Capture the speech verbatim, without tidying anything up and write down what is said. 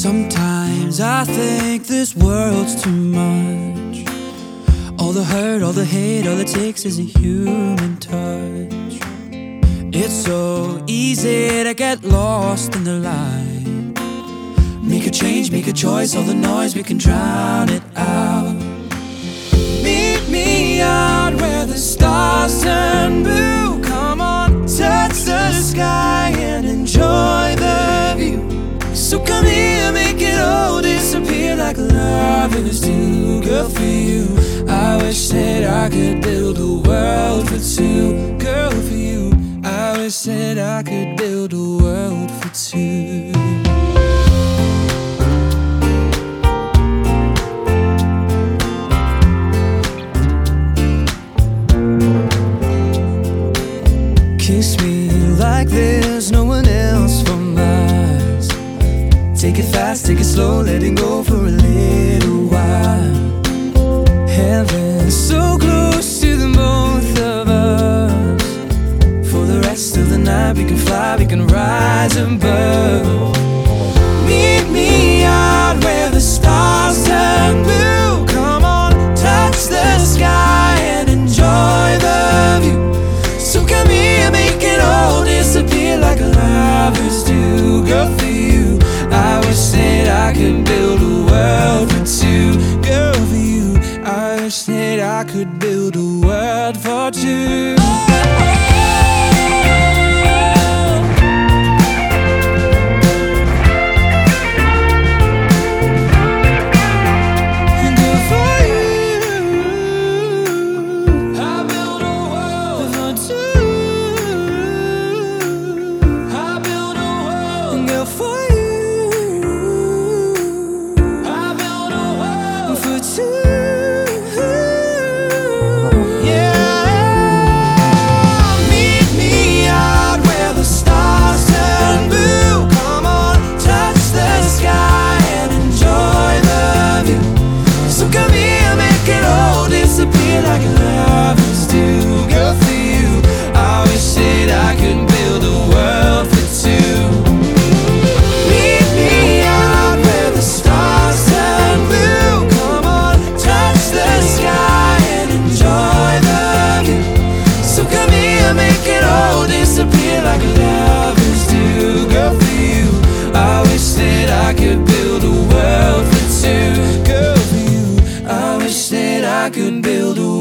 Sometimes I think this world's too much. All the hurt, all the hate, all it takes is a human touch. It's so easy to get lost in the light. Make a change, make a choice, all the noise, we can drown it out. Meet me out where the stars turn blue. Come on, touch the sky and enjoy the view. So come here, make it all disappear like lovers do. Girl, for you, I wish that I could build a world for two. Girl, for you, I wish that I could build a world for two. Kiss me like there's no one else for miles. Take it fast, take it slow, letting go for a little while. Heaven's so close to the both of us. For the rest of the night we can fly, we can rise above. Meet me out where the stars turn blue. Come on, touch the sky and enjoy the view. So come here, make it all disappear like lovers do. Girl, for you, I wish that I could build a world for two. Girl, for you, I wish that I could build a world for two. Like lovers do. Girl, for you, I wish that I could build a world for two. Meet me out where the stars turn blue. Come on, touch the sky and enjoy the view. So come here, make it all disappear like lovers do. Girl, for you, I wish that I could build a world for two. Girl, for you, I wish that I could build a